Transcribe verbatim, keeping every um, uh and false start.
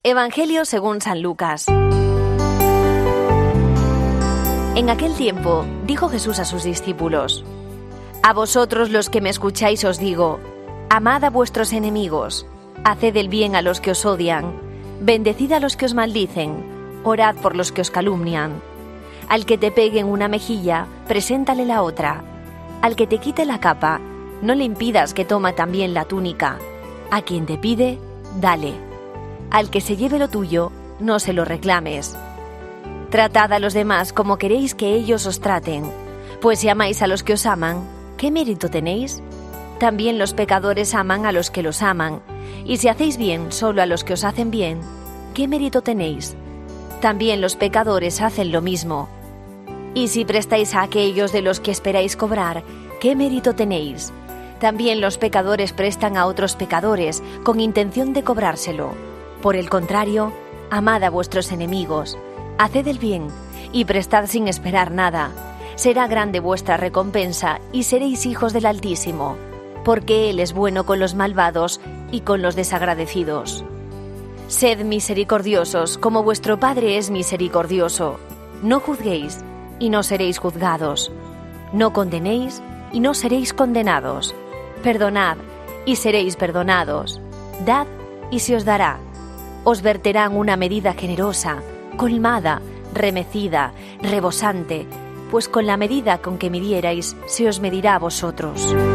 Evangelio según San Lucas. En aquel tiempo dijo Jesús a sus discípulos: A vosotros los que me escucháis os digo, amad a vuestros enemigos, haced el bien a los que os odian, bendecid a los que os maldicen, orad por los que os calumnian. Al que te pegue en una mejilla, preséntale la otra. Al que te quite la capa, no le impidas que toma también la túnica. A quien te pide, dale. Al que se lleve lo tuyo, no se lo reclames. Tratad a los demás como queréis que ellos os traten, pues si amáis a los que os aman, ¿qué mérito tenéis? También los pecadores aman a los que los aman, y si hacéis bien solo a los que os hacen bien, ¿qué mérito tenéis? También los pecadores hacen lo mismo. Y si prestáis a aquellos de los que esperáis cobrar, ¿qué mérito tenéis? También los pecadores prestan a otros pecadores con intención de cobrárselo. Por el contrario, amad a vuestros enemigos, haced el bien y prestad sin esperar nada. Será grande vuestra recompensa y seréis hijos del Altísimo, porque Él es bueno con los malvados y con los desagradecidos. Sed misericordiosos como vuestro Padre es misericordioso. No juzguéis y no seréis juzgados. No condenéis y no seréis condenados. Perdonad y seréis perdonados. Dad y se os dará. Os verterán una medida generosa, colmada, remecida, rebosante, pues con la medida con que midierais se os medirá a vosotros.